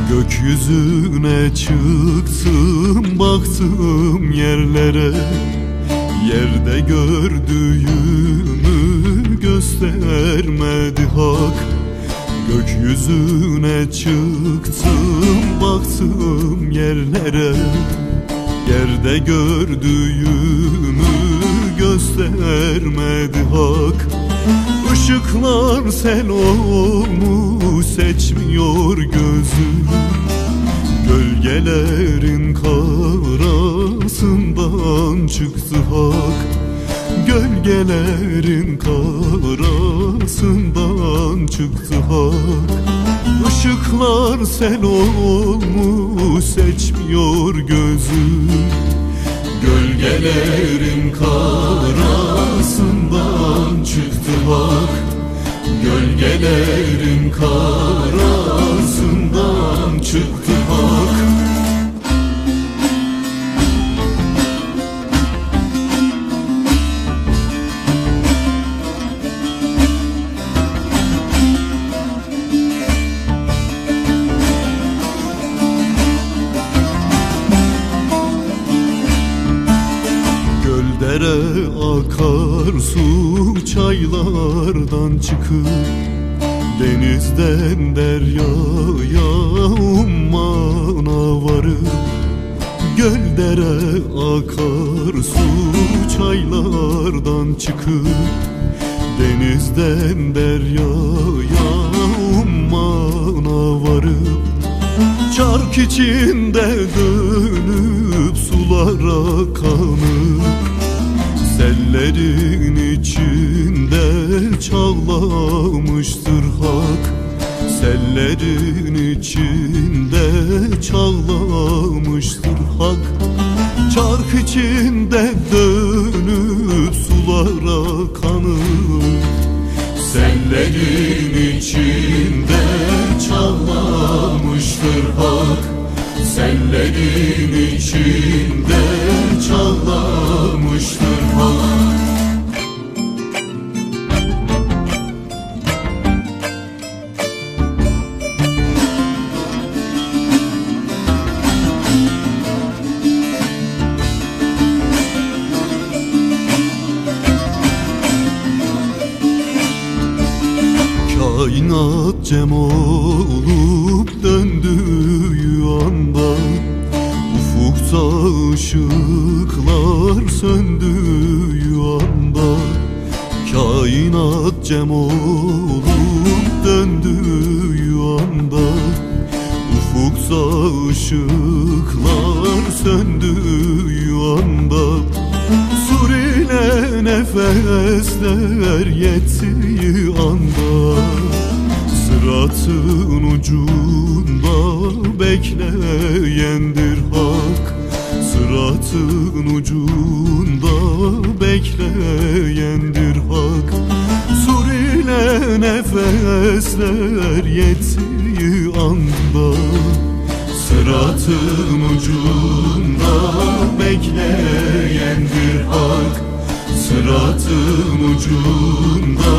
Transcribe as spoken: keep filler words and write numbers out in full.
Gökyüzüne çıktım, baktım yerlere. Yerde gördüğümü göstermedi hak. Gökyüzüne çıktım, baktım yerlere. Yerde gördüğümü göstermedi hak. Işıklar sel olmuş, seçmiyor gözüm. Gölgelerin karasından çıktı hak. Gölgelerin karasından çıktı hak. Işıklar sel olmuş, seçmiyor gözüm. Gölgelerin karasından çıktı hak. Gölgelerin karasından çıktı hak. Dere akar su çaylardan çıkıp, denizden deryaya ummana varıp. Göl dere akar su çaylardan çıkıp, denizden deryaya ummana varıp. Çark içinde dönüp sulara kanıp, sellerin içinde çağlamıştır hak. Sellerin içinde çağlamıştır hak. Çark içinde dönüp sulara kanıp, sellerin içinde çağlamıştır hak. Sellerin içinde çağlamıştır hak. Kainat cem olup döndüğü anda, ufukta ışıklar söndüğü anda. Kainat cem olup döndüğü anda, ufukta ışıklar söndüğü anda. Sur ile nefesler yettiği anda, sıratın ucunda bekleyendir hak. Sıratın ucunda bekleyendir hak. Sur ile nefesler yettiği anda, sıratın ucunda bekleyendir hak. Sıratın ucunda